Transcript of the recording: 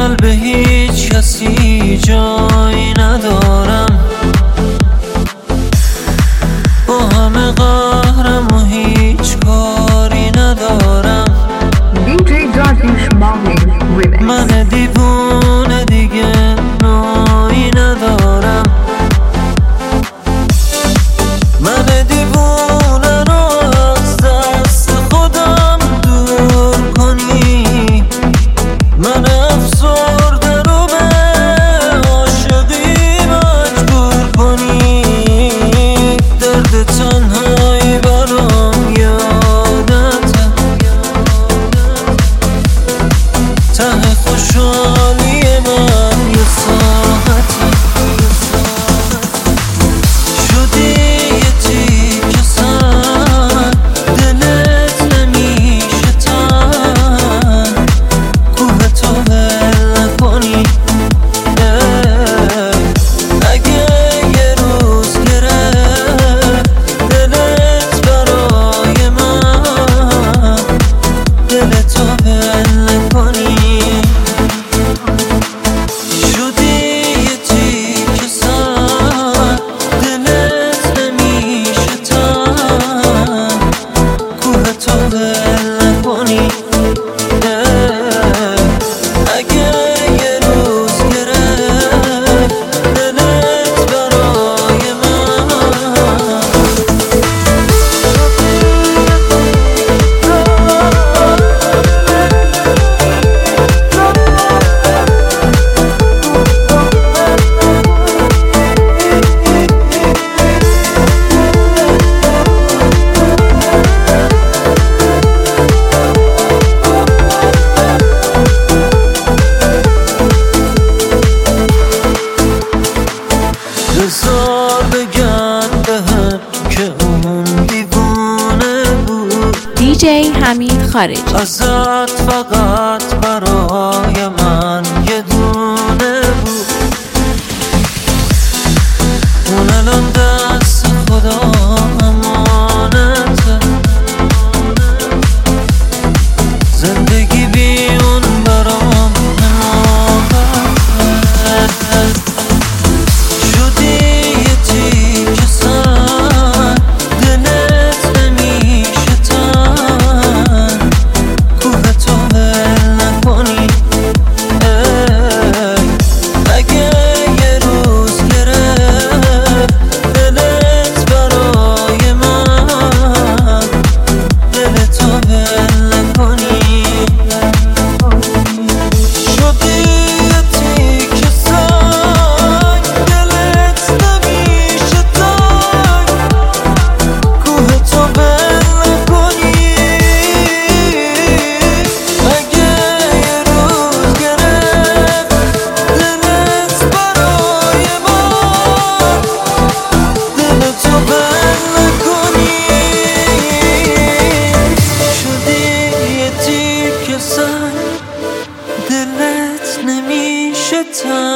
قلب هیچ کسی جایی ندارم، با همه قهرم و هیچ کاری ندارم. DJ Darvish Mohammed Remix. من دیوونه دیگه نایی ندارم، من دیوونه رو از دست خودم دور کنی، من افسرده رو به عاشقی مجبور کنی. درد تنهایی برام یادته، ته خوشحالی من یه ساعته. شدی یه تیکه سر، دلت نمیشه تن، کوه تو ول نکنی. اگه یه روز گرفت دلت برای من، دلتو ول نکنی. شدی یه تیکه سر، دلت نمیشه تن، کوه تو ول نکنی. اگه یه روز گرفت دلت برای من، بذار بگم بهم که اون دیوونه بود. DJ حمید خارجی. ازت فقط برای من یه دونه بود، اون الان دست خدا امانته. زندگی بی اون برام حماقته. شدی یه تیکه سر، دلت نمیشه تن، کوه تو ول نکنی. اگه یه روز گرفت دلت برای من، دلتو ول نکنی. شدی یه تیکه سر، دلت نمیشه تن، کوه تو ول نکنی. اگه یه روز گرفت دلت برای من، دلتو ول نکنی. شدی یه تیکه سر، دلت نمیشه تن.